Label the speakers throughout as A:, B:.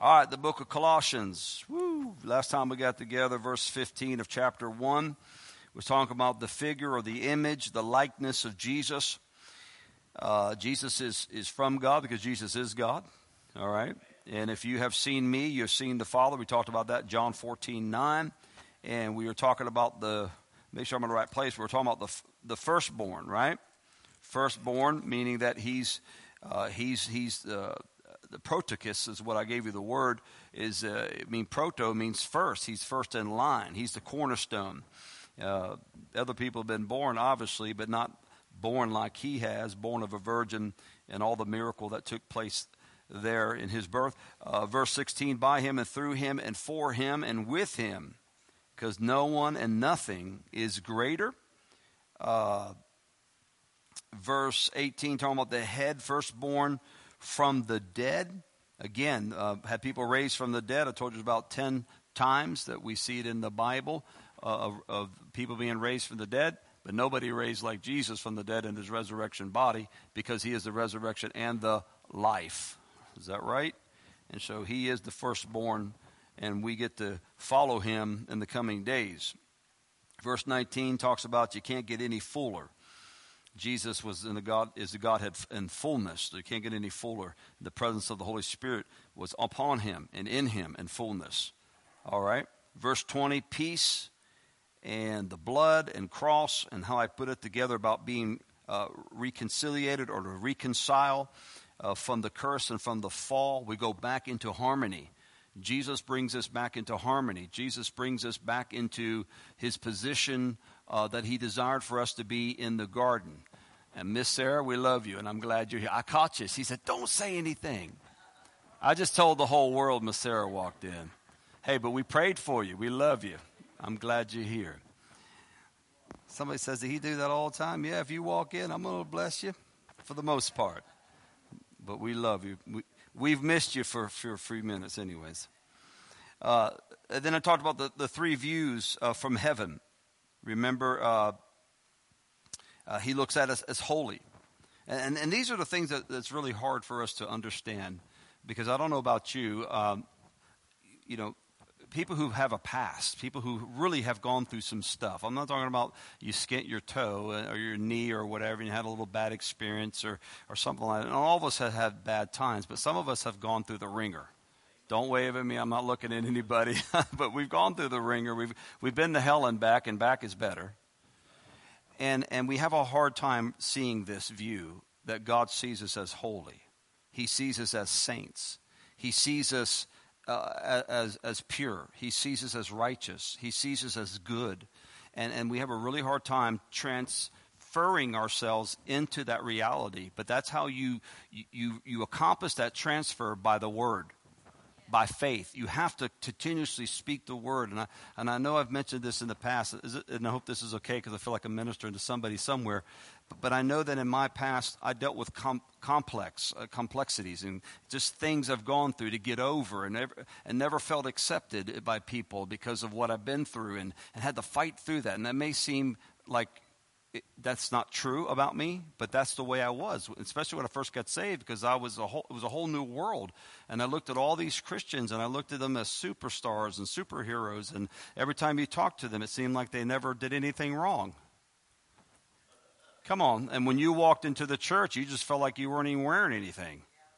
A: All right, the book of Colossians. Woo! Last time we got together, verse 15 of chapter 1. We're talking about the figure or the image, the likeness of Jesus. Jesus is from God because Jesus is God. All right. And if you have seen me, you've seen the Father. We talked about that, John 14:9. And we were talking about make sure I'm in the right place. We were talking about the firstborn, right? Firstborn, meaning that he's the protokos is what I gave you the word, proto means first. He's first in line. He's the cornerstone. Other people have been born, obviously, but not born like he has, born of a virgin, and all the miracle that took place there in his birth. Verse 16, by him and through him and for him and with him, because no one and nothing is greater. Verse 18, talking about the head, firstborn from the dead. Again, had people raised from the dead. I told you about 10 times that we see it in the Bible of people being raised from the dead. But nobody raised like Jesus from the dead in his resurrection body, because he is the resurrection and the life. Is that right? And so he is the firstborn, and we get to follow him in the coming days. Verse 19 talks about you can't get any fuller. Jesus is the Godhead in fullness. So you can't get any fuller. The presence of the Holy Spirit was upon him and in him in fullness. All right. Verse 20, peace and the blood and cross, and how I put it together about being reconciliated or to reconcile from the curse and from the fall. We go back into harmony. Jesus brings us back into harmony. Jesus brings us back into his position that he desired for us to be in the garden. And Miss Sarah, we love you, and I'm glad you're here. I caught you. She said, don't say anything. I just told the whole world Miss Sarah walked in. Hey, but we prayed for you. We love you. I'm glad you're here. Somebody says, did he do that all the time? Yeah, if you walk in, I'm going to bless you for the most part. But we love you. We've missed you for a few minutes anyways. Then I talked about the three views from heaven. Remember, he looks at us as holy. And these are the things that's really hard for us to understand, because I don't know about you, people who have a past, people who really have gone through some stuff. I'm not talking about you skint your toe or your knee or whatever, and you had a little bad experience or something like that. And all of us have had bad times, but some of us have gone through the ringer. Don't wave at me. I'm not looking at anybody. But we've gone through the ringer. We've been to hell and back is better. And we have a hard time seeing this view that God sees us as holy. He sees us as saints. He sees us as pure. He sees us as righteous. He sees us as good. And we have a really hard time transferring ourselves into that reality. But that's how you accomplish that transfer, by the word, by faith. You have to continuously speak the word. And I know I've mentioned this in the past, and I hope this is okay, because I feel like I'm ministering to somebody somewhere. But I know that in my past, I dealt with complexities and just things I've gone through to get over, and never felt accepted by people because of what I've been through, and had to fight through that. And that may seem like that's not true about me, but that's the way I was, especially when I first got saved, because it was a whole new world. And I looked at all these Christians, and I looked at them as superstars and superheroes, and every time you talked to them, it seemed like they never did anything wrong. Come on. And when you walked into the church, you just felt like you weren't even wearing anything.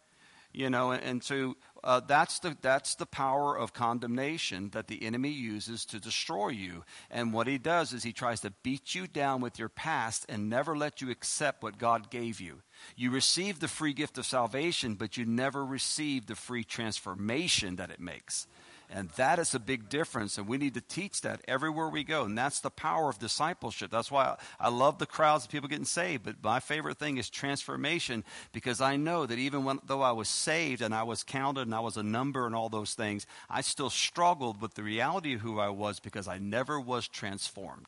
A: And so that's the power of condemnation that the enemy uses to destroy you. And what he does is he tries to beat you down with your past and never let you accept what God gave you. You receive the free gift of salvation, but you never receive the free transformation that it makes. And that is a big difference, and we need to teach that everywhere we go. And that's the power of discipleship. That's why I love the crowds of people getting saved. But my favorite thing is transformation, because I know that even though I was saved and I was counted and I was a number and all those things, I still struggled with the reality of who I was, because I never was transformed.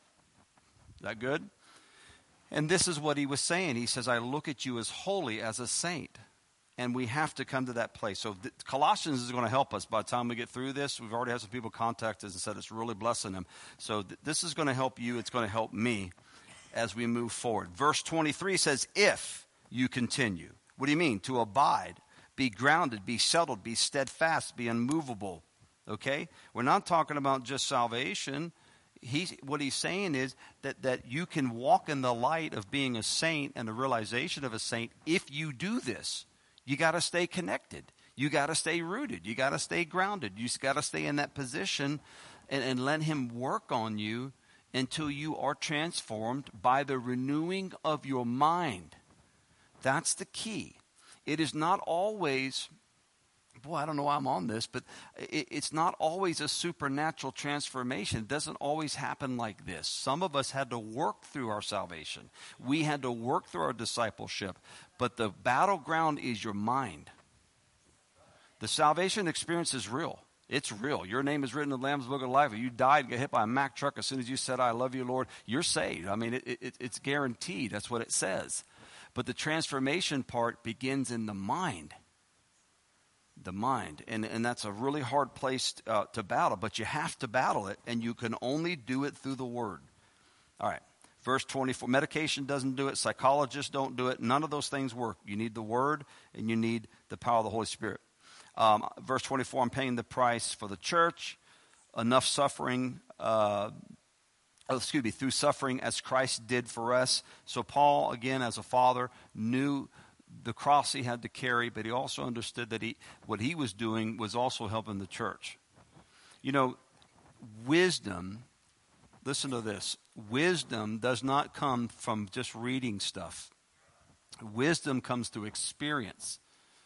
A: Is that good? And this is what he was saying. He says, I look at you as holy, as a saint. And we have to come to that place. So Colossians is going to help us by the time we get through this. We've already had some people contact us and said it's really blessing them. So this is going to help you. It's going to help me as we move forward. Verse 23 says, if you continue. What do you mean? To abide. be grounded, be settled, be steadfast, be unmovable. Okay? We're not talking about just salvation. What he's saying is that you can walk in the light of being a saint and the realization of a saint if you do this. You got to stay connected. You got to stay rooted. You got to stay grounded. You got to stay in that position and let him work on you until you are transformed by the renewing of your mind. That's the key. It is not always, boy, I don't know why I'm on this, but it's not always a supernatural transformation. It doesn't always happen like this. Some of us had to work through our salvation. We had to work through our discipleship. But the battleground is your mind. The salvation experience is real. It's real. Your name is written in the Lamb's Book of Life. If you died and get hit by a Mack truck as soon as you said, I love you, Lord, you're saved. I mean, it's guaranteed. That's what it says. But the transformation part begins in the mind. The mind. And that's a really hard place to battle, but you have to battle it, and you can only do it through the Word. All right. Verse 24, medication doesn't do it. Psychologists don't do it. None of those things work. You need the Word, and you need the power of the Holy Spirit. Verse 24, I'm paying the price for the church. Enough suffering, through suffering as Christ did for us. So Paul, again, as a father, knew the cross he had to carry, but he also understood that what he was doing was also helping the church. You know, wisdom, listen to this, wisdom does not come from just reading stuff. Wisdom comes through experience.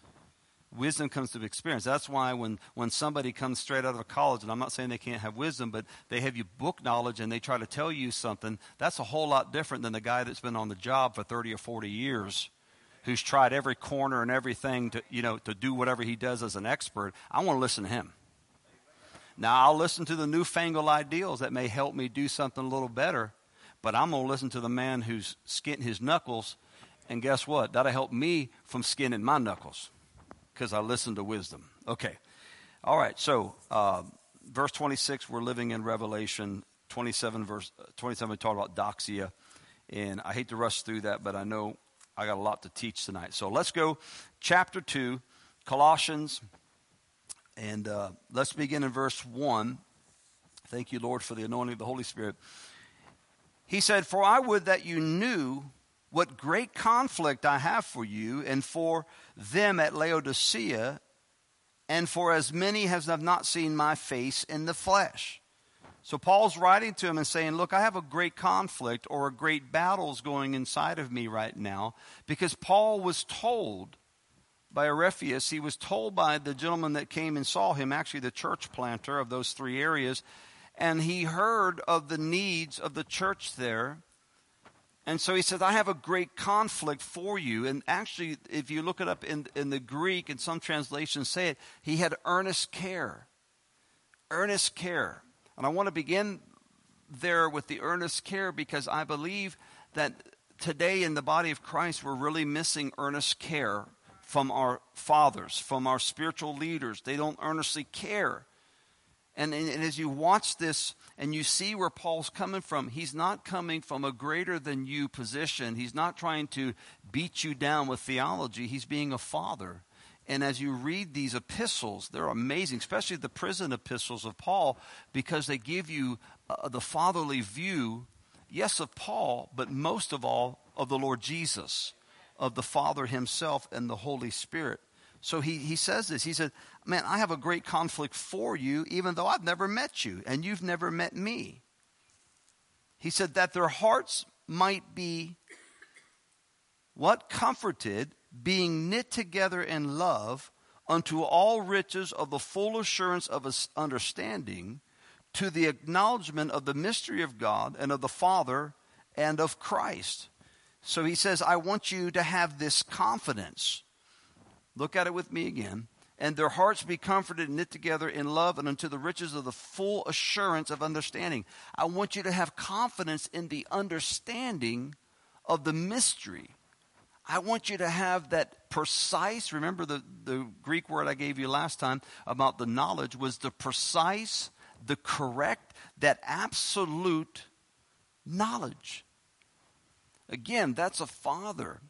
A: Wisdom comes through experience. That's why when somebody comes straight out of college, and I'm not saying they can't have wisdom, but they have you book knowledge and they try to tell you something, that's a whole lot different than the guy that's been on the job for 30 or 40 years, who's tried every corner and everything to do whatever he does as an expert. I want to listen to him. Now, I'll listen to the newfangled ideals that may help me do something a little better, but I'm going to listen to the man who's skinning his knuckles, and guess what? That'll help me from skinning my knuckles, because I listen to wisdom. Okay. All right. So, verse 26, we're living in Revelation 27, verse 27, we talk about doxia. And I hate to rush through that, but I know I got a lot to teach tonight. So let's go chapter 2, Colossians, and let's begin in verse 1. Thank you, Lord, for the anointing of the Holy Spirit. He said, for I would that you knew what great conflict I have for you and for them at Laodicea, and for as many as have not seen my face in the flesh. So Paul's writing to him and saying, look, I have a great conflict or a great battle's going inside of me right now, because Paul was told by Arephus, he was told by the gentleman that came and saw him, actually the church planter of those three areas, and he heard of the needs of the church there. And so he says, I have a great conflict for you. And actually, if you look it up in the Greek, and some translations say it, he had earnest care. Earnest care. And I want to begin there with the earnest care, because I believe that today in the body of Christ, we're really missing earnest care from our fathers, from our spiritual leaders. They don't earnestly care. And as you watch this and you see where Paul's coming from, he's not coming from a greater than you position. He's not trying to beat you down with theology. He's being a father. And as you read these epistles, they're amazing, especially the prison epistles of Paul, because they give you the fatherly view, yes, of Paul, but most of all of the Lord Jesus, of the Father himself and the Holy Spirit. So he says this. He said, man, I have a great conflict for you, even though I've never met you, and you've never met me. He said that their hearts might be, what? Comforted, being knit together in love, unto all riches of the full assurance of his understanding, to the acknowledgement of the mystery of God and of the Father and of Christ. So he says, I want you to have this confidence. Look at it with me again. And their hearts be comforted and knit together in love, and unto the riches of the full assurance of understanding. I want you to have confidence in the understanding of the mystery. I want you to have that precise, remember the Greek word I gave you last time about the knowledge was the precise, the correct, that absolute knowledge. Again, that's a father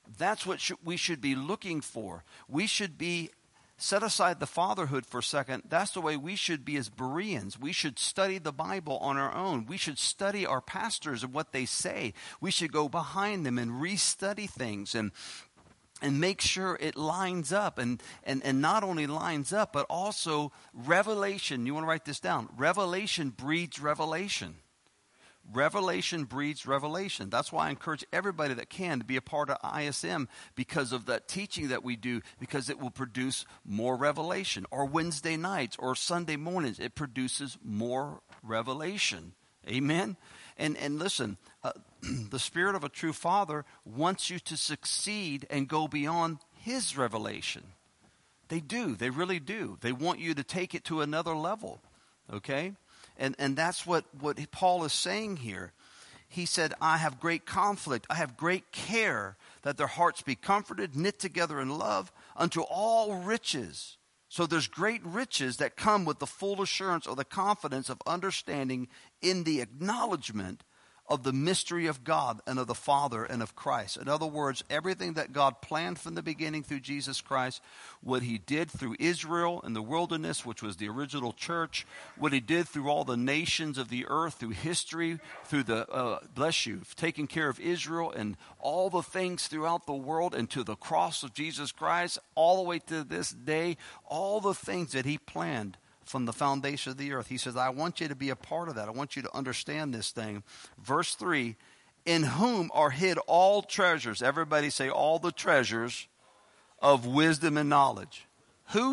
A: That's what we should be looking for. We should be, set aside the fatherhood for a second. That's the way we should be as Bereans. We should study the Bible on our own. We should study our pastors and what they say. We should go behind them and re-study things and make sure it lines up, and not only lines up, but also revelation. You want to write this down. Revelation breeds revelation. Revelation breeds revelation. That's why I encourage everybody that can to be a part of ISM, because of that teaching that we do, because it will produce more revelation. Or Wednesday nights or Sunday mornings, it produces more revelation. Amen? And listen, the spirit of a true father wants you to succeed and go beyond his revelation. They do. They really do. They want you to take it to another level. Okay? And that's what Paul is saying here. He said, I have great conflict. I have great care that their hearts be comforted, knit together in love, unto all riches. So there's great riches that come with the full assurance or the confidence of understanding in the acknowledgement of the mystery of God and of the Father and of Christ. In other words, everything that God planned from the beginning through Jesus Christ, what he did through Israel in the wilderness, which was the original church, what he did through all the nations of the earth, through history, through the, taking care of Israel and all the things throughout the world, and to the cross of Jesus Christ, all the way to this day, all the things that he planned from the foundation of the earth. He says, I want you to be a part of that. I want you to understand this thing. Verse 3, in whom are hid all treasures. Everybody say, all the treasures of wisdom and knowledge. Who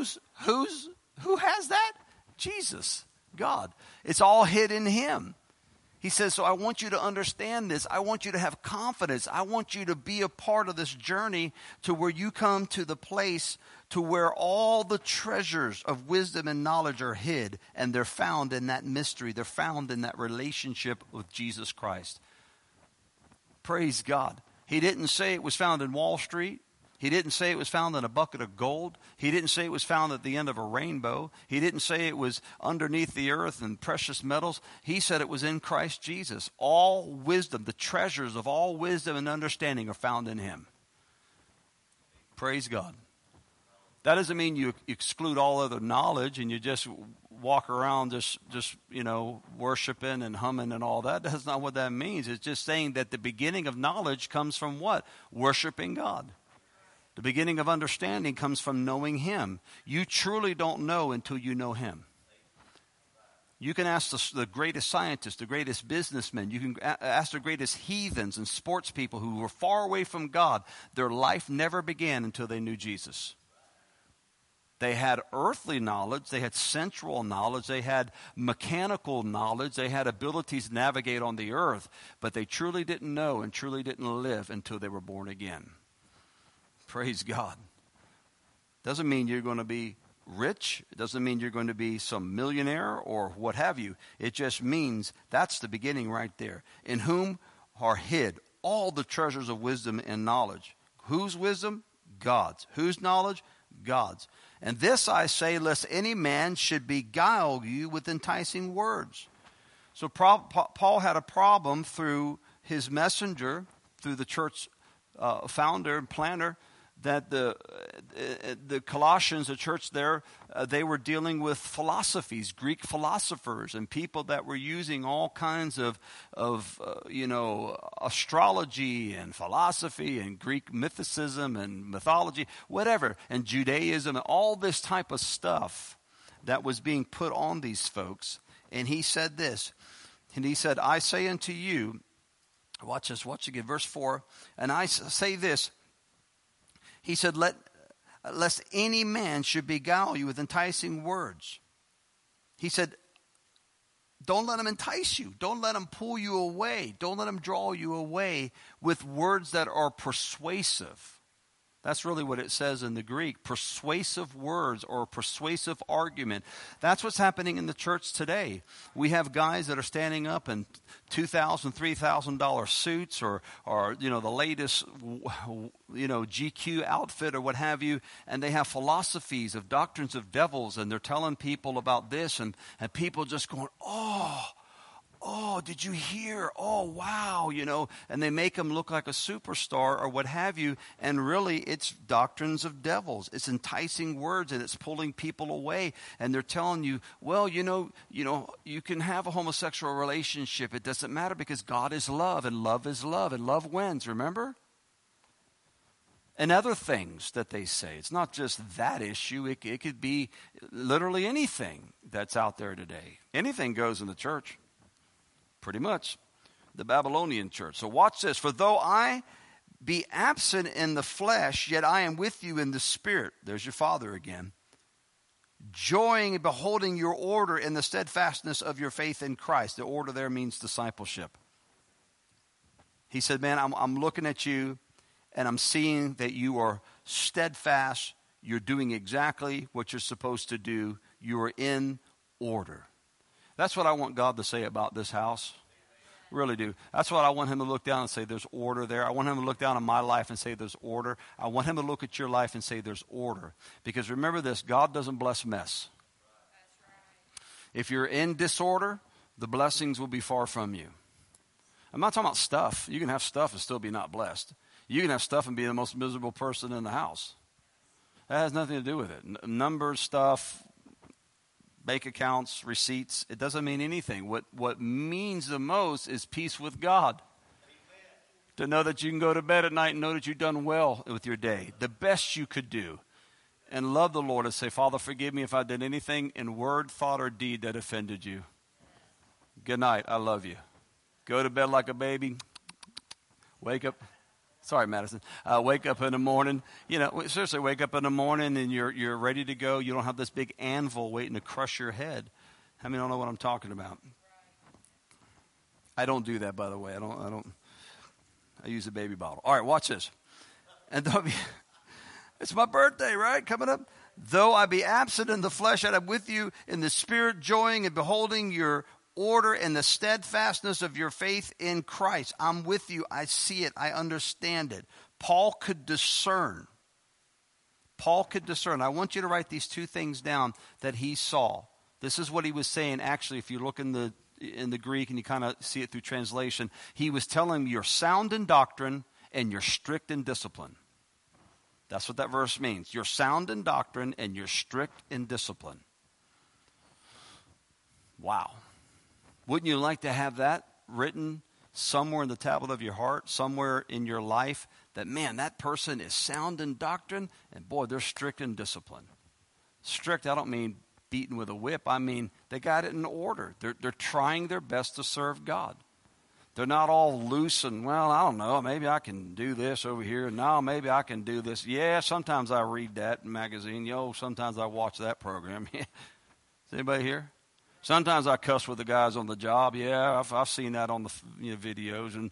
A: has that? Jesus, God. It's all hid in him. He says, so I want you to understand this. I want you to have confidence. I want you to be a part of this journey to where you come to the place to where all the treasures of wisdom and knowledge are hid, and they're found in that mystery. They're found in that relationship with Jesus Christ. Praise God. He didn't say it was found in Wall Street. He didn't say it was found in a bucket of gold. He didn't say it was found at the end of a rainbow. He didn't say it was underneath the earth and precious metals. He said it was in Christ Jesus. All wisdom, the treasures of all wisdom and understanding are found in him. Praise God. That doesn't mean you exclude all other knowledge and you just walk around just worshiping and humming and all that. That's not what that means. It's just saying that the beginning of knowledge comes from what? Worshiping God. The beginning of understanding comes from knowing him. You truly don't know until you know him. You can ask the greatest scientists, the greatest businessmen. You can ask the greatest heathens and sports people who were far away from God. Their life never began until they knew Jesus. They had earthly knowledge. They had sensual knowledge. They had mechanical knowledge. They had abilities to navigate on the earth. But they truly didn't know and truly didn't live until they were born again. Praise God. Doesn't mean you're going to be rich. It doesn't mean you're going to be some millionaire or what have you. It just means that's the beginning right there. In whom are hid all the treasures of wisdom and knowledge. Whose wisdom? God's. Whose knowledge? God's. And this I say, lest any man should beguile you with enticing words. So Paul had a problem through his messenger, through the church founder and planner, that the Colossians, the church there, they were dealing with philosophies, Greek philosophers, and people that were using all kinds of astrology and philosophy and Greek mythicism and mythology, whatever, and Judaism, and all this type of stuff that was being put on these folks. And he said this, and he said, I say unto you, watch this, watch again, verse 4, and I say this, he said, lest any man should beguile you with enticing words. He said, don't let him entice you. Don't let him pull you away. Don't let him draw you away with words that are persuasive. That's really what it says in the Greek, persuasive words or persuasive argument. That's what's happening in the church today. We have guys that are standing up in $2,000, $3,000 suits or the latest GQ outfit or what have you, and they have philosophies of doctrines of devils, and they're telling people about this, and people just going, oh, oh, did you hear? Oh, wow, and they make them look like a superstar or what have you. And really, it's doctrines of devils. It's enticing words, and it's pulling people away. And they're telling you, well, you can have a homosexual relationship. It doesn't matter because God is love, and love is love, and love wins, remember? And other things that they say. It's not just that issue. It could be literally anything that's out there today. Anything goes in the church. Pretty much. The Babylonian church. So watch this. For though I be absent in the flesh, yet I am with you in the spirit. There's your Father again. Joying and beholding your order in the steadfastness of your faith in Christ. The order there means discipleship. He said, man, I'm looking at you. And I'm seeing that you are steadfast. You're doing exactly what you're supposed to do. You are in order. That's what I want God to say about this house. Really do. That's what I want him to look down and say there's order there. I want him to look down on my life and say there's order. I want him to look at your life and say there's order. Because remember this, God doesn't bless mess. If you're in disorder, the blessings will be far from you. I'm not talking about stuff. You can have stuff and still be not blessed. You can have stuff and be the most miserable person in the house. That has nothing to do with it. Numbers, stuff, bank accounts, receipts, it doesn't mean anything. What means the most is peace with God. Amen. To know that you can go to bed at night and know that you've done well with your day. The best you could do. And love the Lord and say, Father, forgive me if I did anything in word, thought, or deed that offended you. Good night. I love you. Go to bed like a baby. Wake up. Sorry, Madison. Wake up in the morning. Seriously, wake up in the morning and you're ready to go. You don't have this big anvil waiting to crush your head. How many don't know what I'm talking about? I don't do that, by the way. I use a baby bottle. All right, watch this. And it's my birthday, right? Coming up. Though I be absent in the flesh, yet I'm with you in the spirit, joying and beholding your order and the steadfastness of your faith in Christ. I'm with you. I see it. I understand it. Paul could discern. I want you to write these two things down that he saw. This is what he was saying. Actually, if you look in the Greek and you kind of see it through translation, he was telling me you're sound in doctrine and you're strict in discipline. That's what that verse means. You're sound in doctrine and you're strict in discipline. Wow. Wouldn't you like to have that written somewhere in the tablet of your heart, somewhere in your life, that, man, that person is sound in doctrine, and, boy, they're strict in discipline. Strict, I don't mean beaten with a whip. I mean they got it in order. They're trying their best to serve God. They're not all loose and, well, I don't know, maybe I can do this over here. No, maybe I can do this. Yeah, sometimes I read that magazine. Sometimes I watch that program. Is anybody here? Sometimes I cuss with the guys on the job. Yeah, I've seen that on the videos. And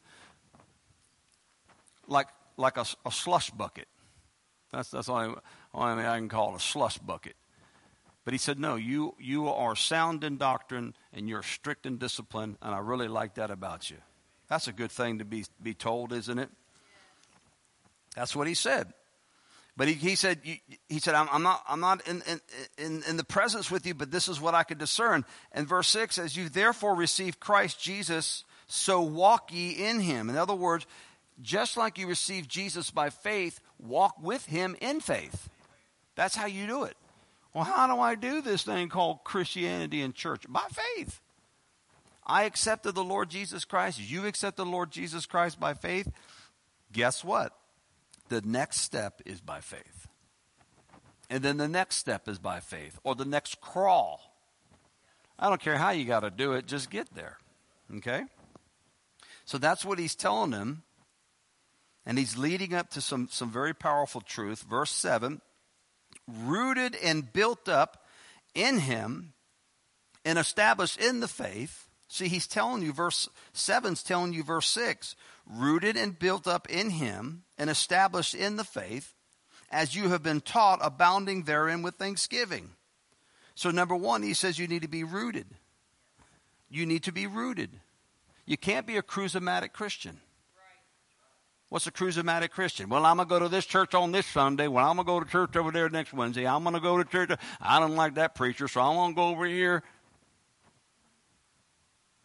A: like a slush bucket. That's the only thing I can call it, a slush bucket. But he said, no, you are sound in doctrine and you're strict in discipline, and I really like that about you. That's a good thing to be told, isn't it? That's what he said. But he said, I'm not in the presence with you, but this is what I could discern. And verse 6 says, you therefore receive Christ Jesus, so walk ye in him. In other words, just like you receive Jesus by faith, walk with him in faith. That's how you do it. Well, how do I do this thing called Christianity and church? By faith. I accepted the Lord Jesus Christ. You accept the Lord Jesus Christ by faith. Guess what? The next step is by faith. And then the next step is by faith. Or the next crawl. I don't care how you got to do it. Just get there. Okay? So that's what he's telling them. And he's leading up to some very powerful truth. Verse 7. Rooted and built up in him and established in the faith. See, he's telling you, verse 7's telling you verse 6. Rooted and built up in him and established in the faith, as you have been taught, abounding therein with thanksgiving. So number one, he says you need to be rooted. You need to be rooted. You can't be a charismatic Christian. What's a charismatic Christian? Well, I'm going to go to this church on this Sunday. Well, I'm going to go to church over there next Wednesday. I'm going to go to church. I don't like that preacher, so I'm going to go over here.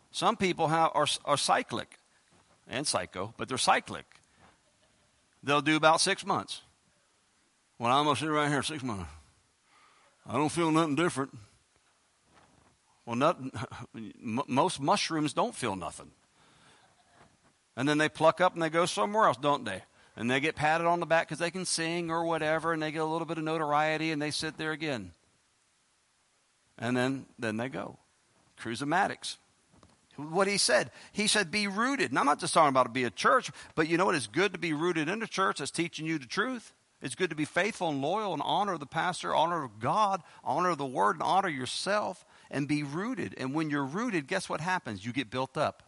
A: Some people are cyclic and psycho, but they're cyclic. They'll do about 6 months. Well, I'm going to sit right here 6 months. I don't feel nothing different. Well, most mushrooms don't feel nothing. And then they pluck up and they go somewhere else, don't they? And they get patted on the back because they can sing or whatever, and they get a little bit of notoriety, and they sit there again. And then they go. Cruise-o-matics. What he said, be rooted. And I'm not just talking about to be a church, but you know what? It's good to be rooted in a church that's teaching you the truth. It's good to be faithful and loyal and honor the pastor, honor God, honor the word, and honor yourself, and be rooted. And when you're rooted, guess what happens? You get built up.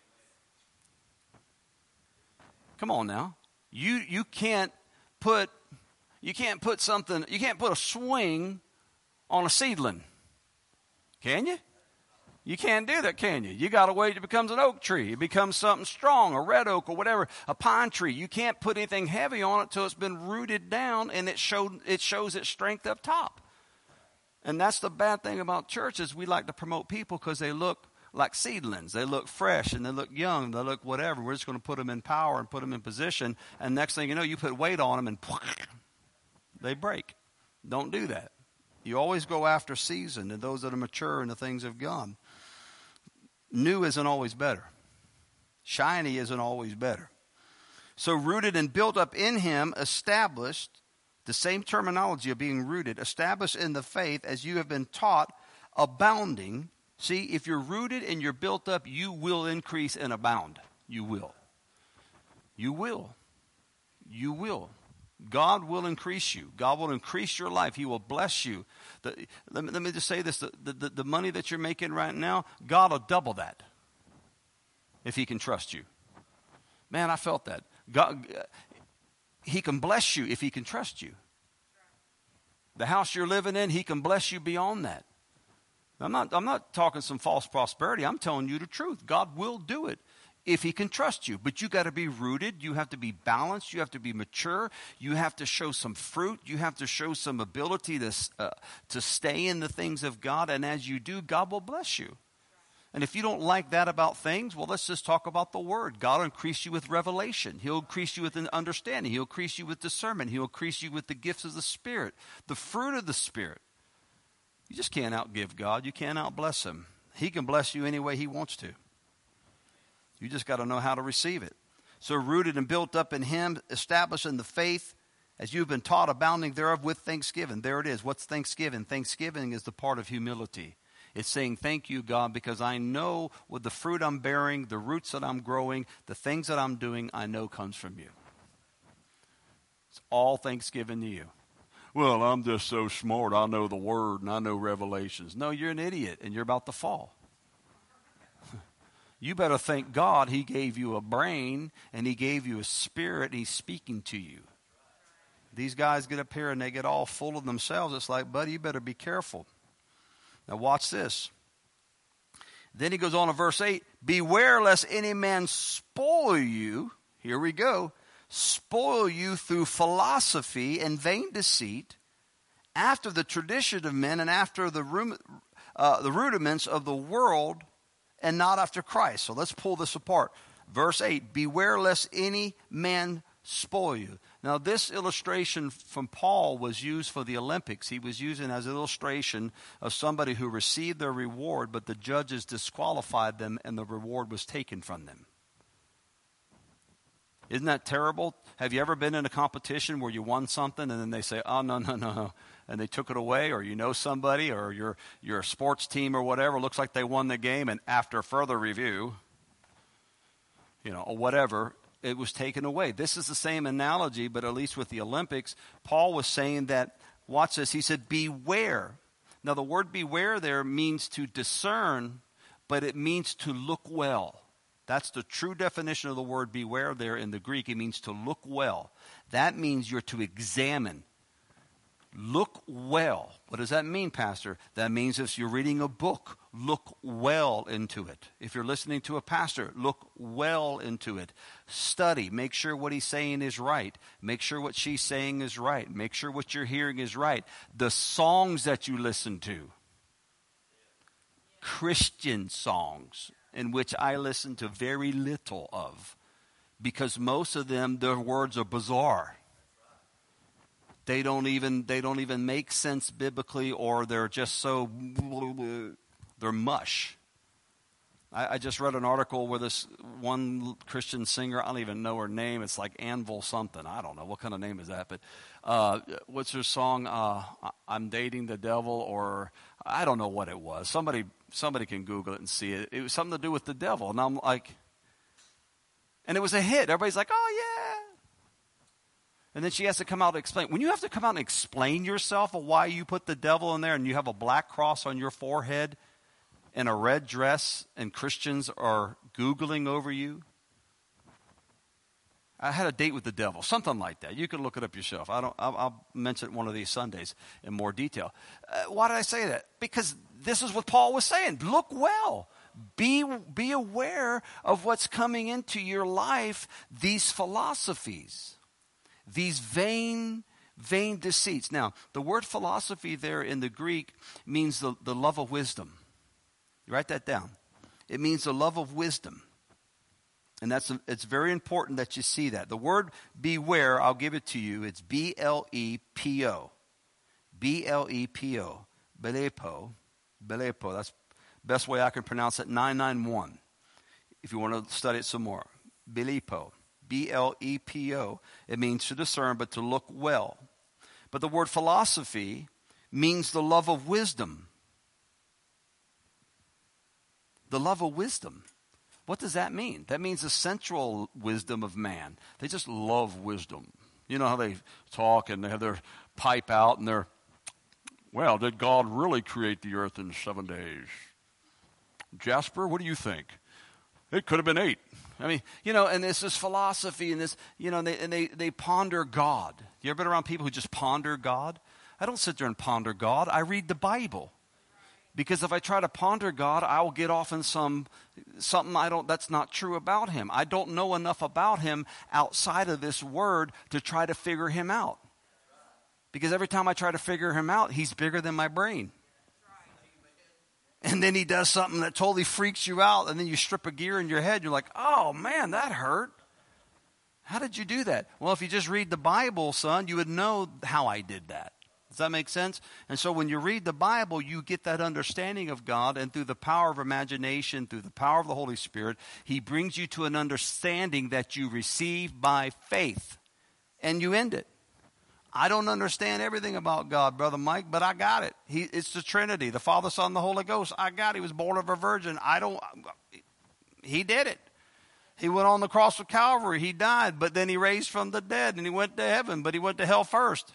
A: Come on now. You can't put a swing on a seedling. Can you? You can't do that, can you? You got to wait till it becomes an oak tree. It becomes something strong, a red oak or whatever, a pine tree. You can't put anything heavy on it till it's been rooted down and it shows its strength up top. And that's the bad thing about churches. We like to promote people because they look like seedlings. They look fresh and they look young. They look whatever. We're just going to put them in power and put them in position. And next thing you know, you put weight on them and they break. Don't do that. You always go after seasoned and those that are mature in the things of God. New isn't always better. Shiny isn't always better. So rooted and built up in him, established, the same terminology of being rooted, established in the faith as you have been taught, abounding. See, if you're rooted and you're built up, you will increase and abound. You will. You will. You will. God will increase you. God will increase your life. He will bless you. Let me just say this. The money that you're making right now, God will double that if he can trust you. Man, I felt that. God, he can bless you if he can trust you. The house you're living in, he can bless you beyond that. I'm not talking some false prosperity. I'm telling you the truth. God will do it if he can trust you. But you got to be rooted. You have to be balanced. You have to be mature. You have to show some fruit. You have to show some ability to stay in the things of God. And as you do, God will bless you. And if you don't like that about things, well, let's just talk about the Word. God will increase you with revelation. He'll increase you with an understanding. He'll increase you with discernment. He'll increase you with the gifts of the Spirit, the fruit of the Spirit. You just can't outgive God. You can't outbless him. He can bless you any way he wants to. You just got to know how to receive it. So rooted and built up in him, established in the faith, as you've been taught, abounding thereof with thanksgiving. There it is. What's thanksgiving? Thanksgiving is the part of humility. It's saying, thank you, God, because I know with the fruit I'm bearing, the roots that I'm growing, the things that I'm doing, I know comes from you. It's all thanksgiving to you. Well, I'm just so smart. I know the word and I know revelations. No, you're an idiot and you're about to fall. You better thank God he gave you a brain and he gave you a spirit and he's speaking to you. These guys get up here and they get all full of themselves. It's like, buddy, you better be careful. Now watch this. Then he goes on to verse 8. Beware lest any man spoil you. Here we go. Spoil you through philosophy and vain deceit, after the tradition of men and after the rudiments of the world, and not after Christ. So let's pull this apart. Verse 8, beware lest any man spoil you. Now this illustration from Paul was used for the Olympics. He was using as an illustration of somebody who received their reward, but the judges disqualified them and the reward was taken from them. Isn't that terrible? Have you ever been in a competition where you won something and then they say, oh, no, and they took it away, or you know somebody, or you're a sports team or whatever, looks like they won the game, and after further review, or whatever, it was taken away. This is the same analogy, but at least with the Olympics, Paul was saying that, watch this, he said, beware. Now the word beware there means to discern, but it means to look well. That's the true definition of the word beware there in the Greek. It means to look well. That means you're to examine. Look well. What does that mean, Pastor? That means if you're reading a book, look well into it. If you're listening to a pastor, look well into it. Study. Make sure what he's saying is right. Make sure what she's saying is right. Make sure what you're hearing is right. The songs that you listen to. Christian songs. in which I listen to very little of, because most of them, their words are bizarre. They don't even make sense biblically, or they're just so, they're mush. I just read an article where this one Christian singer, I don't even know her name, it's like Anvil something. I don't know. What kind of name is that? But what's her song? I'm Dating the Devil, or I don't know what it was. Somebody can Google it and see it. It was something to do with the devil. And I'm like, and it was a hit. Everybody's like, oh, yeah. And then she has to come out and explain. When you have to come out and explain yourself of why you put the devil in there and you have a black cross on your forehead in a red dress and Christians are Googling over you. I had a date with the devil, something like that. You can look it up yourself. I'll mention it one of these Sundays in more detail. Why did I say that? Because this is what Paul was saying. Look well. Be aware of what's coming into your life, these philosophies, these vain deceits. Now, the word philosophy there in the Greek means the love of wisdom. You write that down. It means the love of wisdom. And it's very important that you see that. The word beware, I'll give it to you. It's B-L-E-P-O. B-L-E-P-O. Belepo. Belepo. That's the best way I can pronounce it. 991. If you want to study it some more. Belepo. B-L-E-P-O. It means to discern, but to look well. But the word philosophy means the love of wisdom. The love of wisdom. What does that mean? That means the central wisdom of man. They just love wisdom. You know how they talk and they have their pipe out and they're, well, did God really create the earth in 7 days? Jasper, what do you think? It could have been 8. I mean, and it's this philosophy and this, and they ponder God. You ever been around people who just ponder God? I don't sit there and ponder God. I read the Bible. Because if I try to ponder God, I will get off in something that's not true about him. I don't know enough about him outside of this word to try to figure him out. Because every time I try to figure him out, he's bigger than my brain. And then he does something that totally freaks you out, and then you strip a gear in your head. You're like, oh, man, that hurt. How did you do that? Well, if you just read the Bible, son, you would know how I did that. Does that make sense? And so when you read the Bible, you get that understanding of God, and through the power of imagination, through the power of the Holy Spirit, he brings you to an understanding that you receive by faith, and you end it. I don't understand everything about God, Brother Mike, but I got it. It's the Trinity, the Father, Son, the Holy Ghost. I got it. He was born of a virgin. He did it. He went on the cross of Calvary. He died, but then he raised from the dead, and he went to heaven, but he went to hell first.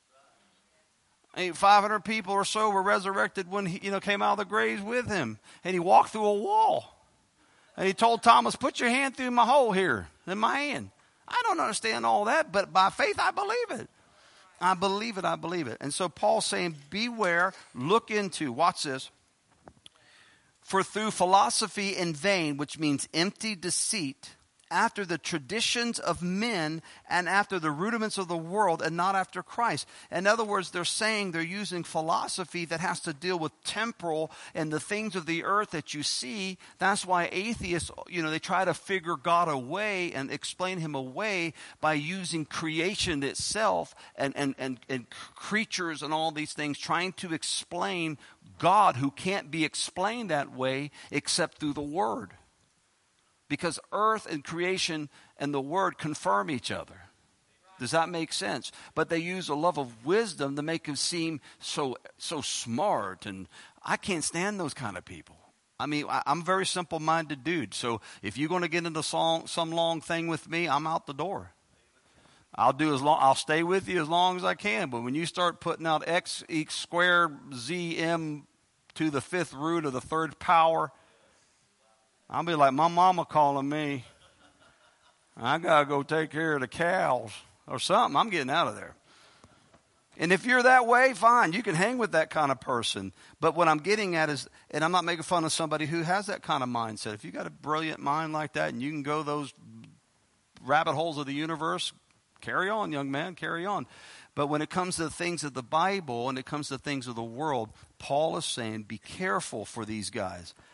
A: 500 people or so were resurrected when he came out of the graves with him. And he walked through a wall. And he told Thomas, put your hand through my hole here in my hand. I don't understand all that, but by faith I believe it. I believe it. I believe it. And so Paul's saying, beware, look into, watch this. For through philosophy in vain, which means empty deceit, after the traditions of men and after the rudiments of the world and not after Christ. In other words, they're saying they're using philosophy that has to deal with temporal and the things of the earth that you see. That's why atheists, they try to figure God away and explain him away by using creation itself and creatures and all these things, trying to explain God who can't be explained that way except through the Word. Because earth and creation and the word confirm each other. Does that make sense? But they use a love of wisdom to make him seem so smart. And I can't stand those kind of people. I mean, I'm a very simple-minded dude. So if you're going to get into some long thing with me, I'm out the door. I'll stay with you as long as I can. But when you start putting out x equals squared zm to the 5th root of the 3rd power, I'll be like, my mama calling me. I got to go take care of the cows or something. I'm getting out of there. And if you're that way, fine. You can hang with that kind of person. But what I'm getting at is, and I'm not making fun of somebody who has that kind of mindset. If you got a brilliant mind like that and you can go those rabbit holes of the universe, carry on, young man, carry on. But when it comes to the things of the Bible and it comes to things of the world, Paul is saying, be careful for these guys.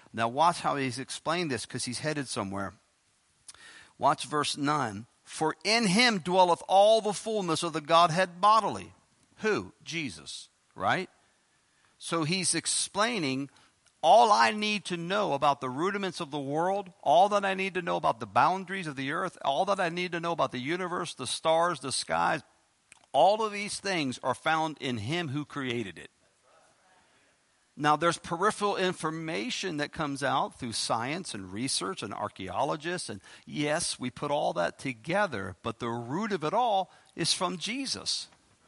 A: Now watch how he's explained this, because he's headed somewhere. Watch verse 9. For in him dwelleth all the fullness of the Godhead bodily. Who? Jesus, right? So he's explaining all I need to know about the rudiments of the world, all that I need to know about the boundaries of the earth, all that I need to know about the universe, the stars, the skies. All of these things are found in him who created it. Now, there's peripheral information that comes out through science and research and archaeologists. And yes, we put all that together, but the root of it all is from Jesus.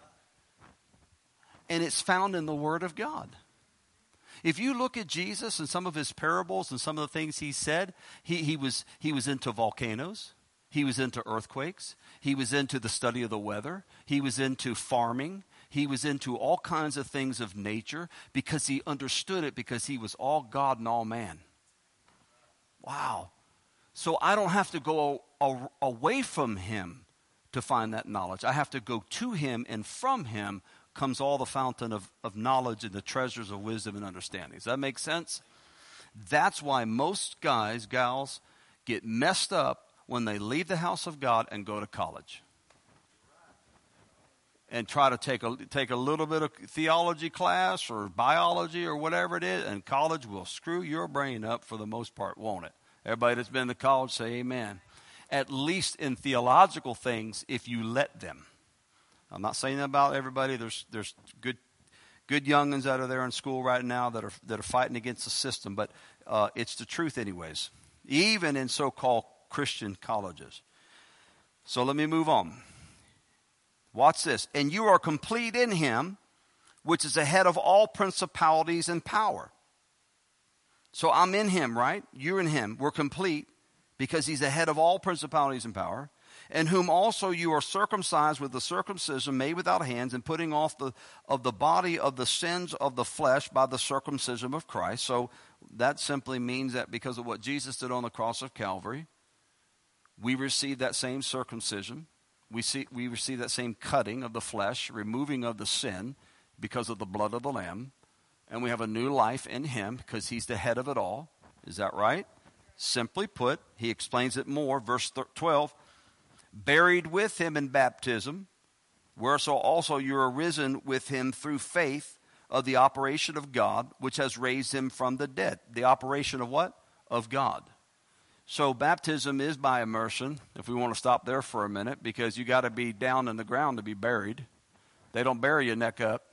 A: And it's found in the Word of God. If you look at Jesus and some of his parables and some of the things he said, he was into volcanoes. He was into earthquakes. He was into the study of the weather. He was into farming. He was into all kinds of things of nature because he understood it, because he was all God and all man. Wow. So I don't have to go away from him to find that knowledge. I have to go to him, and from him comes all the fountain of knowledge and the treasures of wisdom and understanding. Does that make sense? That's why most guys, gals, get messed up when they leave the house of God and go to college and try to take a little bit of theology class or biology or whatever it is, and college will screw your brain up for the most part, won't it? Everybody that's been to college say amen. At least in theological things, if you let them. I'm not saying that about everybody. There's good youngins that are there in school right now that are fighting against the system, but it's the truth anyways, even in so-called Christian colleges. So let me move on. Watch this. And you are complete in him, which is ahead of all principalities and power. So I'm in him, right? You're in him. We're complete because he's ahead of all principalities and power. In whom also you are circumcised with the circumcision made without hands, and putting off of the body of the sins of the flesh by the circumcision of Christ. So that simply means that because of what Jesus did on the cross of Calvary, we receive that same circumcision. We receive that same cutting of the flesh, removing of the sin because of the blood of the Lamb. And we have a new life in him because he's the head of it all. Is that right? Simply put, he explains it more. Verse 12, buried with him in baptism, whereso also you are risen with him through faith of the operation of God, which has raised him from the dead. The operation of what? Of God. So baptism is by immersion, if we want to stop there for a minute, because you got to be down in the ground to be buried. They don't bury your neck up.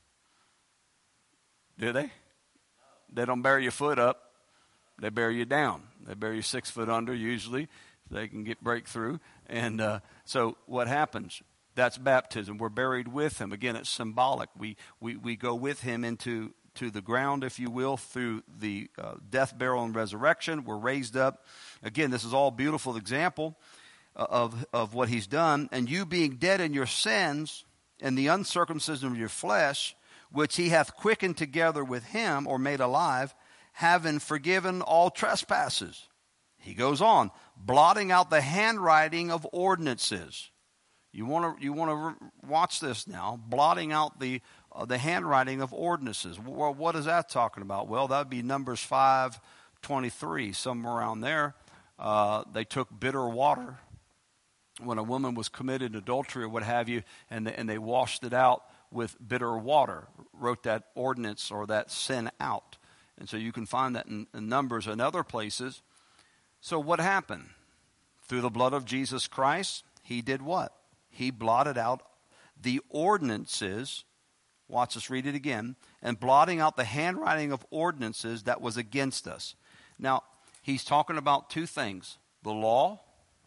A: Do they? They don't bury your foot up. They bury you down. They bury you 6 foot under usually. So they can break through. And so what happens? That's baptism. We're buried with him. Again, it's symbolic. We go with him into the ground, if you will, through the death, burial, and resurrection. We're raised up. Again, this is all a beautiful example of what he's done. And you being dead in your sins and the uncircumcision of your flesh, which he hath quickened together with him, or made alive, having forgiven all trespasses. He goes on, blotting out the handwriting of ordinances. You want to watch this now. Blotting out the handwriting of ordinances. Well, what is that talking about? Well, that would be Numbers 5:23, somewhere around there. They took bitter water when a woman was committed adultery or what have you, and they washed it out with bitter water, wrote that ordinance or that sin out. And so you can find that in Numbers and other places. So what happened? Through the blood of Jesus Christ, he did what? He blotted out the ordinances. Watch us read it again. And blotting out the handwriting of ordinances that was against us. Now, he's talking about two things. The law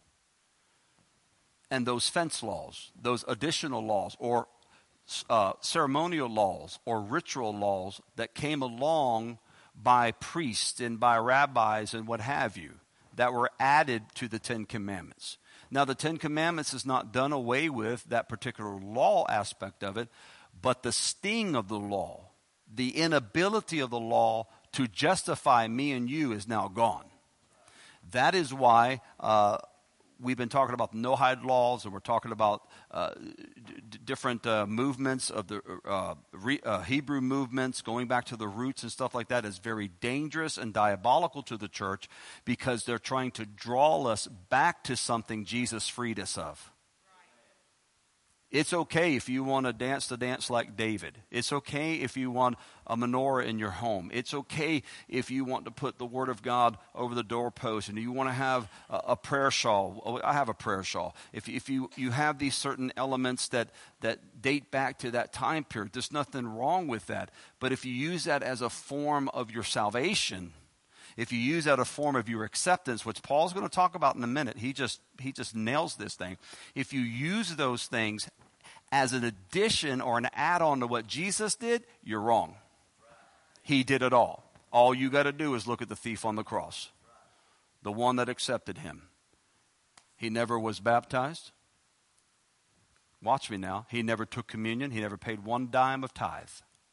A: and those fence laws, those additional laws, or ceremonial laws or ritual laws that came along by priests and by rabbis and what have you, that were added to the Ten Commandments. Now, the Ten Commandments is not done away with, that particular law aspect of it, but the sting of the law, the inability of the law to justify me and you is now gone. That is why we've been talking about the no-hide laws, and we're talking about different movements of the Hebrew movements, going back to the roots and stuff like that is very dangerous and diabolical to the church because they're trying to draw us back to something Jesus freed us of. It's okay if you want to dance like David. It's okay if you want a menorah in your home. It's okay if you want to put the Word of God over the doorpost and you want to have a prayer shawl. I have a prayer shawl. If you have these certain elements that date back to that time period, there's nothing wrong with that. But if you use that as a form of your salvation, if you use that as a form of your acceptance, which Paul's going to talk about in a minute, he just nails this thing. If you use those things as an addition or an add-on to what Jesus did, you're wrong. He did it all. All you got to do is look at the thief on the cross, the one that accepted him. He never was baptized. Watch me now. He never took communion. He never paid one dime of tithe.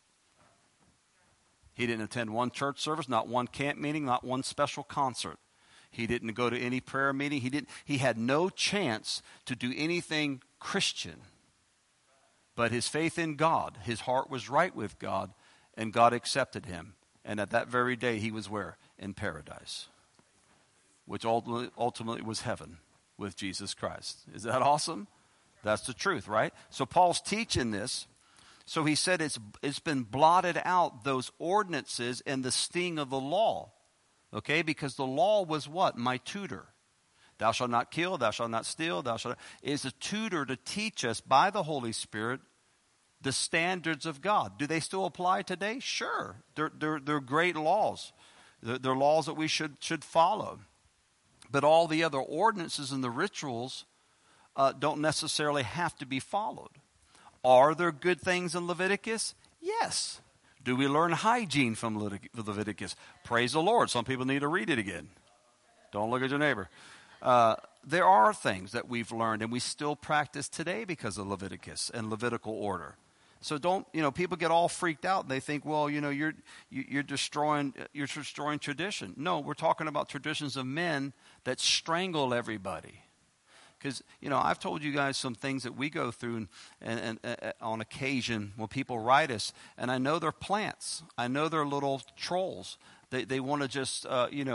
A: He didn't attend one church service, not one camp meeting, not one special concert. He didn't go to any prayer meeting. He had no chance to do anything Christian. But his faith in God, his heart was right with God, and God accepted him. And at that very day, he was where? In paradise, which ultimately was heaven with Jesus Christ. Is that awesome? That's the truth, right? So Paul's teaching this. So he said it's been blotted out, those ordinances and the sting of the law. Okay, because the law was what? My tutor. Thou shalt not kill, thou shalt not steal, thou shalt not, is a tutor to teach us by the Holy Spirit the standards of God. Do they still apply today? Sure. They're great laws. They're laws that we should follow. But all the other ordinances and the rituals don't necessarily have to be followed. Are there good things in Leviticus? Yes. Do we learn hygiene from Leviticus? Praise the Lord. Some people need to read it again. Don't look at your neighbor. There are things that we've learned and we still practice today because of Leviticus and Levitical order. So don't, people get all freaked out and they think, well, you're destroying tradition. No, we're talking about traditions of men that strangle everybody. Because, I've told you guys some things that we go through and on occasion when people write us, and I know they're plants. I know they're little trolls. They want to just,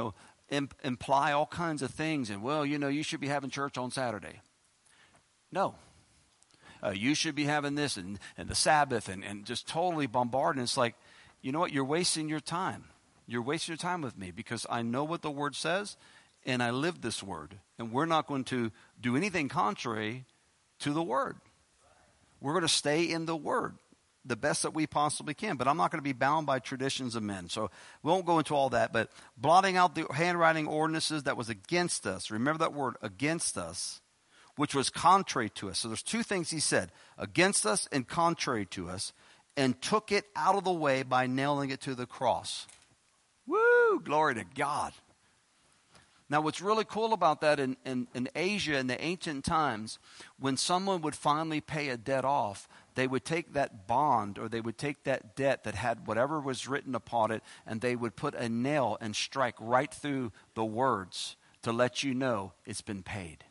A: imply all kinds of things. And, well, you should be having church on Saturday. No. You should be having this and the Sabbath and just totally bombarding. It's like, you know what? You're wasting your time. You're wasting your time with me because I know what the Word says and I live this Word. And we're not going to do anything contrary to the Word. We're going to stay in the Word the best that we possibly can. But I'm not going to be bound by traditions of men. So we won't go into all that. But blotting out the handwriting ordinances that was against us. Remember that word, against us, which was contrary to us. So there's two things he said, against us and contrary to us, and took it out of the way by nailing it to the cross. Woo! Glory to God. Now, what's really cool about that in Asia in the ancient times, when someone would finally pay a debt off, they would take that bond or they would take that debt that had whatever was written upon it, and they would put a nail and strike right through the words to let you know it's been paid.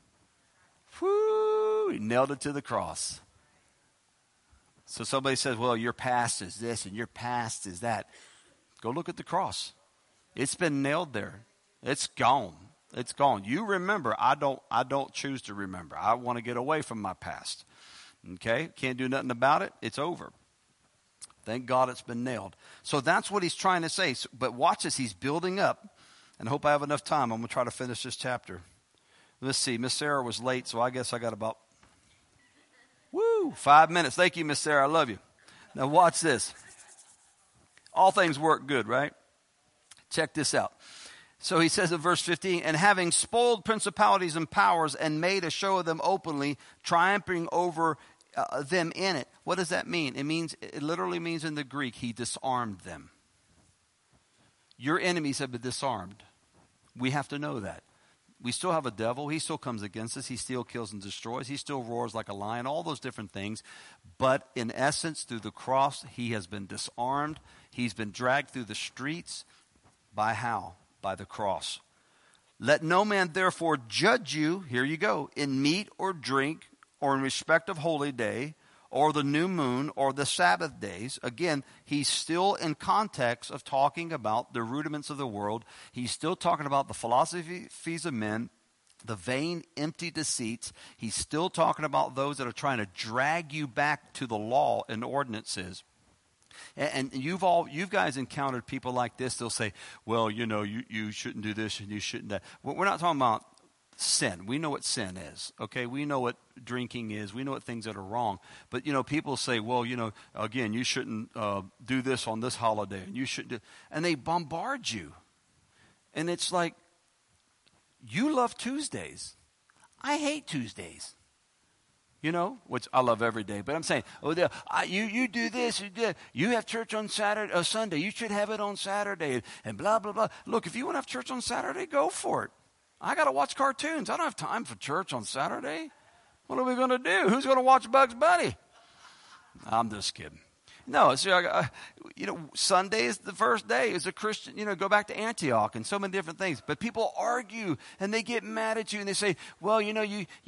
A: Whoo! He nailed it to the cross. So somebody says, well, your past is this and your past is that. Go look at the cross. It's been nailed there. It's gone. It's gone. You remember. I don't choose to remember. I want to get away from my past. Okay? Can't do nothing about it. It's over. Thank God it's been nailed. So that's what he's trying to say. But watch this. He's building up. And I hope I have enough time. I'm going to try to finish this chapter. Let's see. Miss Sarah was late, so I guess I got about 5 minutes. Thank you, Miss Sarah. I love you. Now watch this. All things work good, right? Check this out. So he says in verse 15, and having spoiled principalities and powers and made a show of them openly, triumphing over them in it. What does that mean? It literally means in the Greek, he disarmed them. Your enemies have been disarmed. We have to know that. We still have a devil. He still comes against us. He still kills and destroys. He still roars like a lion, all those different things. But in essence, through the cross, he has been disarmed. He's been dragged through the streets. By how? By the cross. Let no man therefore judge you, here you go, in meat or drink, or in respect of holy day, or the new moon, or the Sabbath days. Again, he's still in context of talking about the rudiments of the world. He's still talking about the philosophies of men, the vain, empty deceits. He's still talking about those that are trying to drag you back to the law and ordinances. And you guys encountered people like this. They'll say, well, you shouldn't do this and you shouldn't that. Well, we're not talking about sin. We know what sin is, okay? We know what drinking is. We know what things that are wrong. But, people say, well, again, you shouldn't do this on this holiday. And you shouldn't do, and they bombard you. And it's like, you love Tuesdays. I hate Tuesdays. Which I love every day. But I'm saying, you do this, you have church on Saturday or Sunday. You should have it on Saturday, and blah blah blah. Look, if you want to have church on Saturday, go for it. I got to watch cartoons. I don't have time for church on Saturday. What are we going to do? Who's going to watch Bugs Bunny? I'm just kidding. No, Sunday is the first day as a Christian. Go back to Antioch and so many different things. But people argue and they get mad at you and they say, well, you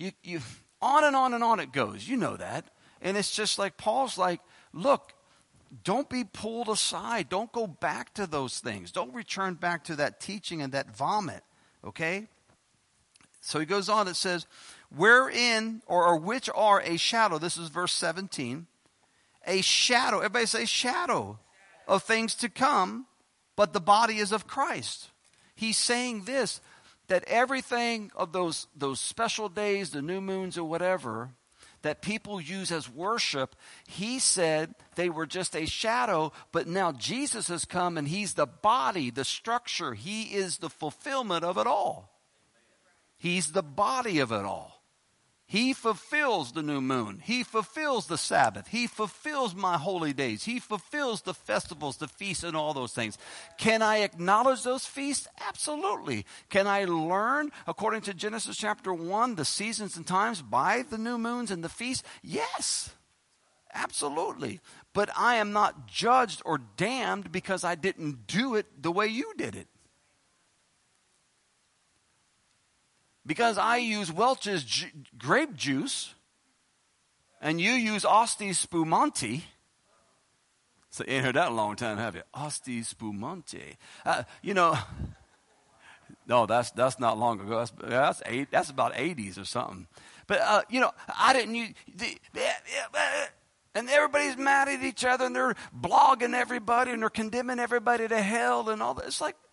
A: on and on and on it goes. You know that. And it's just like Paul's like, look, don't be pulled aside. Don't go back to those things. Don't return back to that teaching and that vomit. Okay? So he goes on, it says, wherein or which are a shadow. This is verse 17. A shadow. Everybody say shadow of things to come, but the body is of Christ. He's saying this, that everything of those special days, the new moons or whatever, that people use as worship, he said they were just a shadow, but now Jesus has come and he's the body, the structure. He is the fulfillment of it all. He's the body of it all. He fulfills the new moon. He fulfills the Sabbath. He fulfills my holy days. He fulfills the festivals, the feasts, and all those things. Can I acknowledge those feasts? Absolutely. Can I learn, according to Genesis chapter 1, the seasons and times by the new moons and the feasts? Yes, absolutely. But I am not judged or damned because I didn't do it the way you did it. Because I use Welch's grape juice and you use Asti Spumante. So you ain't heard that in a long time, have you? Asti Spumante. No, that's not long ago. That's about 80s or something. But, I didn't use... And everybody's mad at each other and they're blogging everybody and they're condemning everybody to hell and all that. It's like,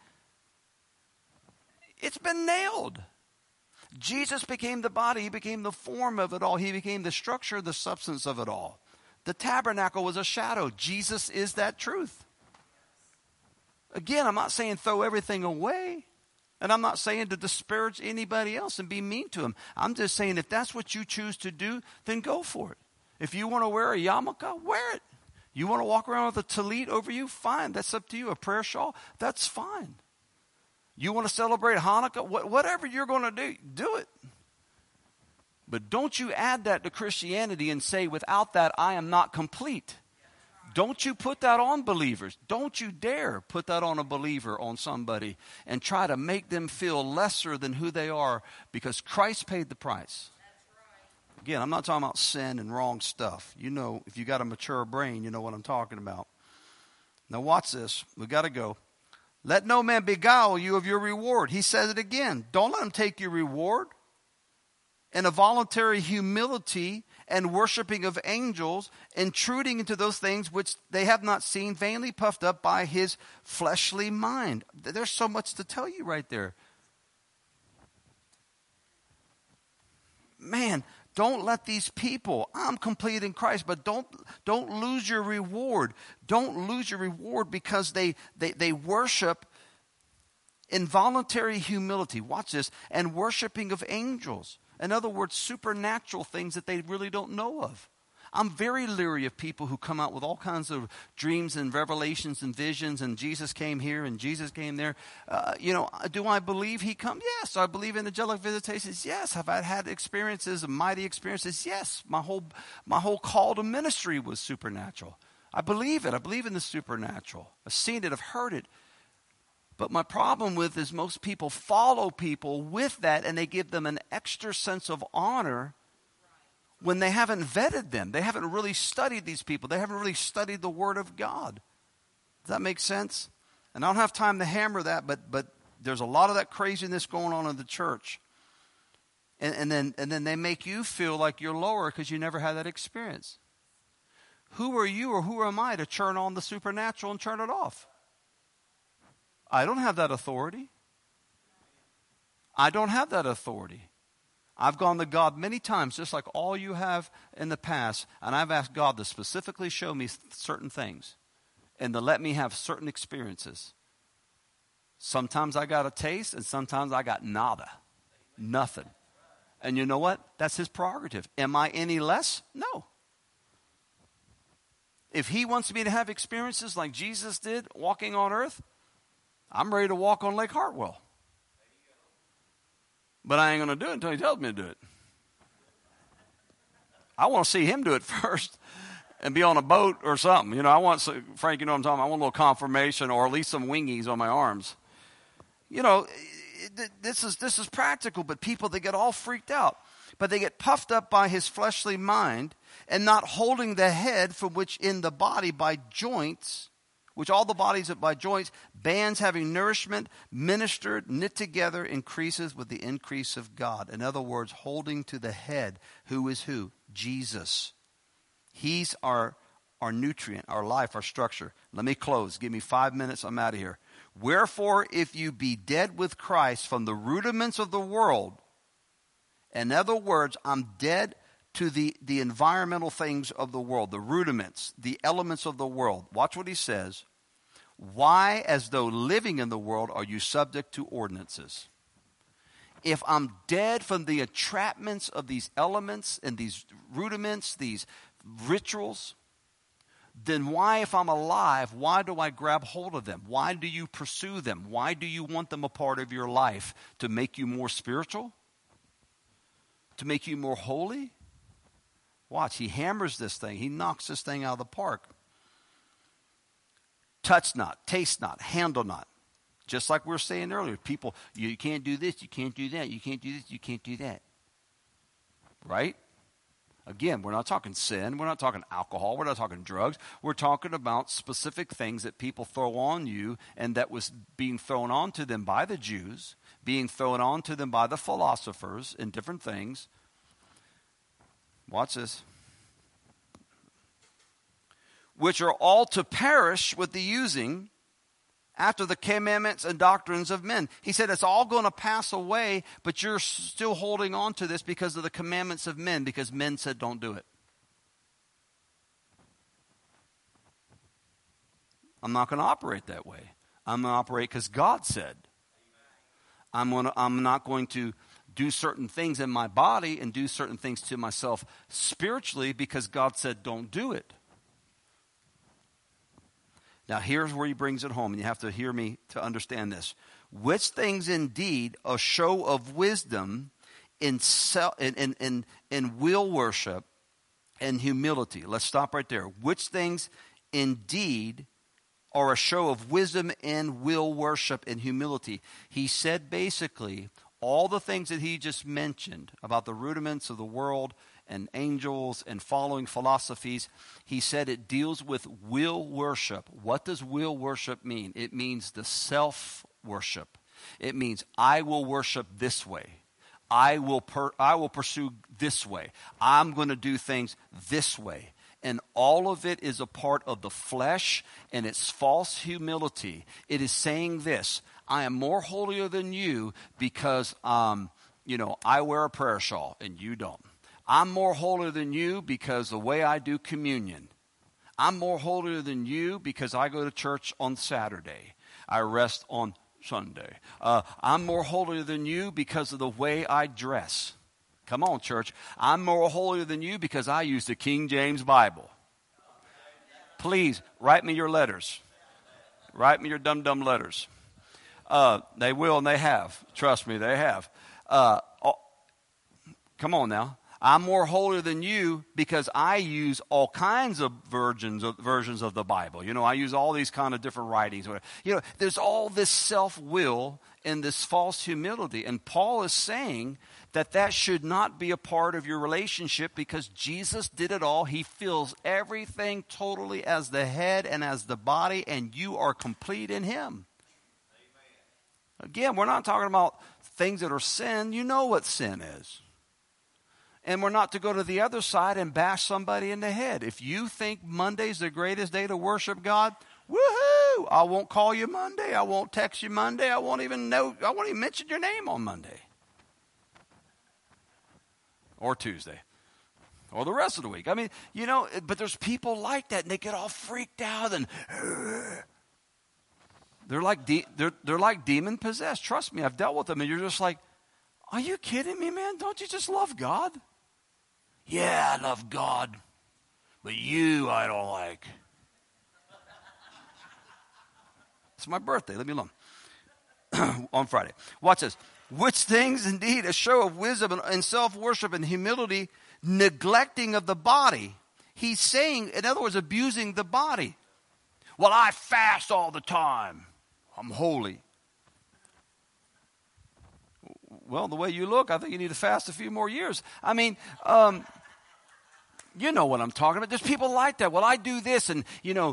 A: it's been nailed. Jesus became the body. He became the form of it all. He became the structure, the substance of it all. The tabernacle was a shadow. Jesus is that truth. Again, I'm not saying throw everything away. And I'm not saying to disparage anybody else and be mean to them. I'm just saying if that's what you choose to do, then go for it. If you want to wear a yarmulke, wear it. You want to walk around with a tallit over you? Fine. That's up to you. A prayer shawl? That's fine. You want to celebrate Hanukkah? Whatever you're going to do it. But don't you add that to Christianity and say, without that, I am not complete. Don't you put that on believers. Don't you dare put that on a believer, on somebody, and try to make them feel lesser than who they are because Christ paid the price. Again, I'm not talking about sin and wrong stuff. If you got a mature brain, you know what I'm talking about. Now watch this. We got to go. Let no man beguile you of your reward. He says it again. Don't let him take your reward. In a voluntary humility and worshiping of angels, intruding into those things which they have not seen, vainly puffed up by his fleshly mind. There's so much to tell you right there. Man, don't let these people, I'm complete in Christ, but don't lose your reward. Don't lose your reward because they worship in voluntary humility. Watch this. And worshiping of angels. In other words, supernatural things that they really don't know of. I'm very leery of people who come out with all kinds of dreams and revelations and visions and Jesus came here and Jesus came there. Do I believe he come? Yes. I believe in angelic visitations. Yes. Have I had experiences, mighty experiences? Yes. My whole call to ministry was supernatural. I believe it. I believe in the supernatural. I've seen it. I've heard it. But my problem with is most people follow people with that, and they give them an extra sense of honor when they haven't vetted them. They haven't really studied these people. They haven't really studied the Word of God. Does that make sense? And I don't have time to hammer that, but there's a lot of that craziness going on in the church. And then they make you feel like you're lower because you never had that experience. Who are you or who am I to turn on the supernatural and turn it off? I don't have that authority. I don't have that authority. I've gone to God many times, just like all you have in the past, and I've asked God to specifically show me certain things and to let me have certain experiences. Sometimes I got a taste, and sometimes I got nada, nothing. And you know what? That's his prerogative. Am I any less? No. If he wants me to have experiences like Jesus did walking on earth, I'm ready to walk on Lake Hartwell. But I ain't going to do it until he tells me to do it. I want to see him do it first and be on a boat or something. You know, I want, Frank, you know what I'm talking about? I want a little confirmation or at least some wingies on my arms. You know, this is practical, but people, they get all freaked out. But they get puffed up by his fleshly mind and not holding the head, from which in the body by joints, which all the bodies by joints, bands having nourishment, ministered, knit together, increases with the increase of God. In other words, holding to the head. Who is who? Jesus. He's our nutrient, our life, our structure. Let me close. Give me 5 minutes. I'm out of here. Wherefore, if you be dead with Christ from the rudiments of the world, in other words, I'm dead to the environmental things of the world, the rudiments, the elements of the world. Watch what he says. Why, as though living in the world, are you subject to ordinances? If I'm dead from the entrapments of these elements and these rudiments, these rituals, then why, if I'm alive, why do I grab hold of them? Why do you pursue them? Why do you want them a part of your life? To make you more spiritual? To make you more holy? Watch, he hammers this thing. He knocks this thing out of the park. Touch not, taste not, handle not. Just like we were saying earlier, people, you can't do this, you can't do that, you can't do this, you can't do that. Right? Again, we're not talking sin, we're not talking alcohol, we're not talking drugs. We're talking about specific things that people throw on you, and that was being thrown onto them by the Jews, being thrown onto them by the philosophers and different things. Watch this. Which are all to perish with the using after the commandments and doctrines of men. He said it's all going to pass away, but you're still holding on to this because of the commandments of men, because men said don't do it. I'm not going to operate that way. I'm going to operate because God said. I'm not going to do certain things in my body and do certain things to myself spiritually because God said don't do it. Now, here's where he brings it home, and you have to hear me to understand this. Which things indeed a show of wisdom in will worship and humility. Let's stop right there. Which things indeed are a show of wisdom and will worship and humility. He said basically all the things that he just mentioned about the rudiments of the world and angels and following philosophies, he said it deals with will worship. What does will worship mean? It means the self-worship. It means I will worship this way. I will pursue this way. I'm going to do things this way. And all of it is a part of the flesh, and it's false humility. It is saying this: I am more holier than you because, I wear a prayer shawl and you don't. I'm more holier than you because the way I do communion. I'm more holier than you because I go to church on Saturday. I rest on Sunday. I'm more holier than you because of the way I dress. Come on, church. I'm more holier than you because I use the King James Bible. Please, write me your letters. Write me your dumb letters. They will and they have. Trust me, they have. Come on now. I'm more holy than you because I use all kinds of versions of the Bible. I use all these kind of different writings. There's all this self-will and this false humility. And Paul is saying that should not be a part of your relationship because Jesus did it all. He fills everything totally as the head and as the body, and you are complete in him. Again, we're not talking about things that are sin. You know what sin is. And we're not to go to the other side and bash somebody in the head. If you think Monday's the greatest day to worship God, woohoo! I won't call you Monday. I won't text you Monday. I won't even mention your name on Monday. Or Tuesday. Or the rest of the week. I mean, but there's people like that, and they get all freaked out and they're like demon possessed. Trust me, I've dealt with them, and you're just like, are you kidding me, man? Don't you just love God? Yeah, I love God, but you I don't like. It's my birthday. Leave me alone. On Friday. Watch this. Which things indeed a show of wisdom and self-worship and humility, neglecting of the body. He's saying, in other words, abusing the body. Well, I fast all the time. I'm holy. Well, the way you look, I think you need to fast a few more years. I mean, you know what I'm talking about. There's people like that. Well, I do this, and,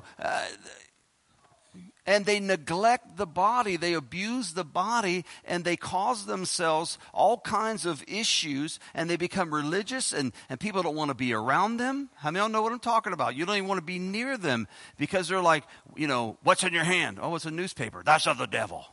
A: and they neglect the body. They abuse the body, and they cause themselves all kinds of issues, and they become religious, and people don't want to be around them. How many of y'all know what I'm talking about? You don't even want to be near them because they're like, what's in your hand? Oh, it's a newspaper. That's of the devil.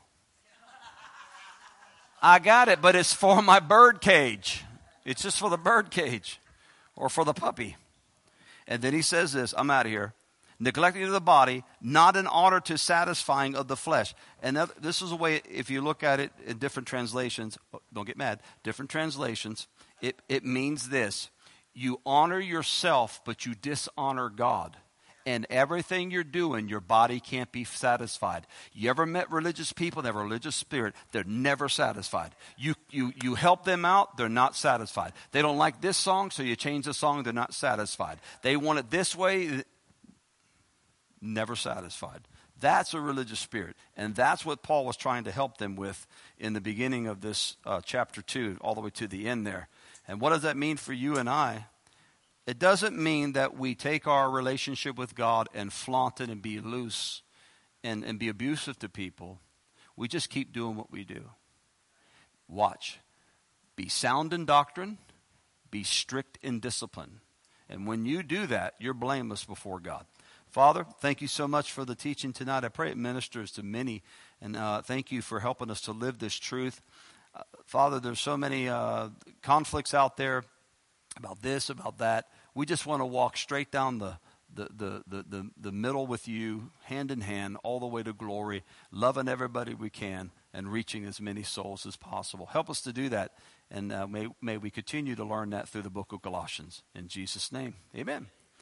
A: I got it, but it's for my bird cage. It's just for the bird cage or for the puppy. And then he says this, I'm out of here. Neglecting of the body, not in order to satisfying of the flesh. And this is a way, if you look at it in different translations, don't get mad, different translations, it means this. You honor yourself, but you dishonor God. And everything you're doing, your body can't be satisfied. You ever met religious people that have a religious spirit? They're never satisfied. You help them out, they're not satisfied. They don't like this song, so you change the song, they're not satisfied. They want it this way, never satisfied. That's a religious spirit. And that's what Paul was trying to help them with in the beginning of this chapter 2, all the way to the end there. And what does that mean for you and I? It doesn't mean that we take our relationship with God and flaunt it and be loose and be abusive to people. We just keep doing what we do. Watch. Be sound in doctrine. Be strict in discipline. And when you do that, you're blameless before God. Father, thank you so much for the teaching tonight. I pray it ministers to many. And thank you for helping us to live this truth. Father, there's so many conflicts out there. About this, about that. We just want to walk straight down the middle with you, hand in hand, all the way to glory, loving everybody we can, and reaching as many souls as possible. Help us to do that, and may we continue to learn that through the book of Colossians. In Jesus' name, amen.